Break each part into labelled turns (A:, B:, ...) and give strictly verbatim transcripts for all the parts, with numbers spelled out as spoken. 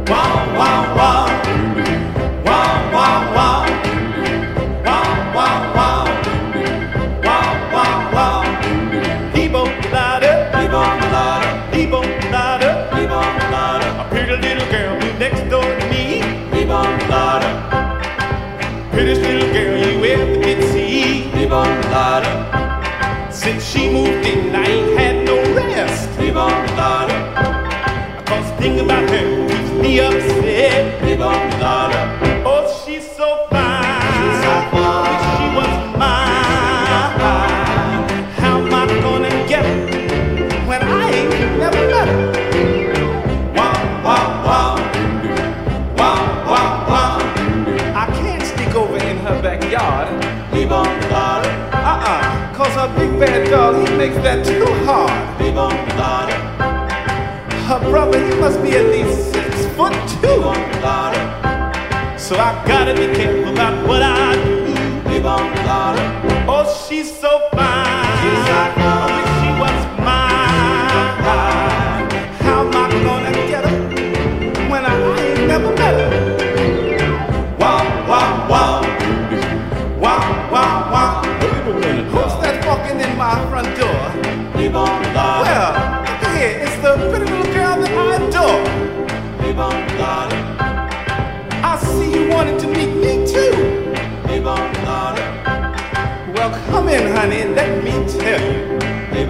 A: Wow, wow, wow. Wow, wow, wow. Wow, wow, wow. Wow, wow, wow. Debo Lovato, Debo Lovato, Debo Lovato, Debo Lovato. A pretty little girl moved next door to me. Debo Lovato. Prettiest little girl you ever did see. Debo Lovato. Since she moved in, I ain't had no rest. Debo Lovato. Cause thinking about her keeps me upset. Debo Lovato. Oh, she's so fine. She's so fine. Wish she was mine. How am I gonna get her when I ain't never met her? Wow, wow, wow. Wow, wow, wow. I can't sneak over in her backyard. Debo Lovato. Uh-uh. Cause her big bad dog, he makes that too hard. Debo Lovato. Her brother, he must be at least six foot two. So I gotta be careful about what I do. Oh, she's so fine. I wish she was mine. How am I gonna get her when I ain't never met her? Wow, wow, wow. Wow, wow, wow. Who's that walking in my front door? Well, look here, it's the pretty little girl that I adore. I see you wanted to meet me too. Well, come in, honey, and let me tell you.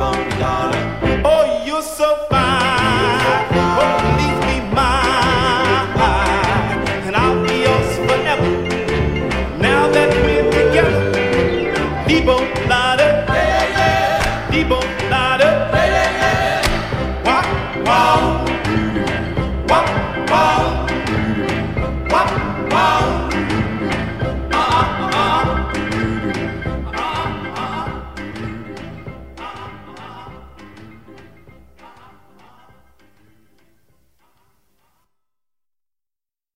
A: Oh, you're so fine. Oh, please be mine, and I'll be yours forever. Now that we're together, Debo Lovato, yeah, yeah. Debo Lovato, yeah, yeah, yeah. Wow, wow, wow, wow.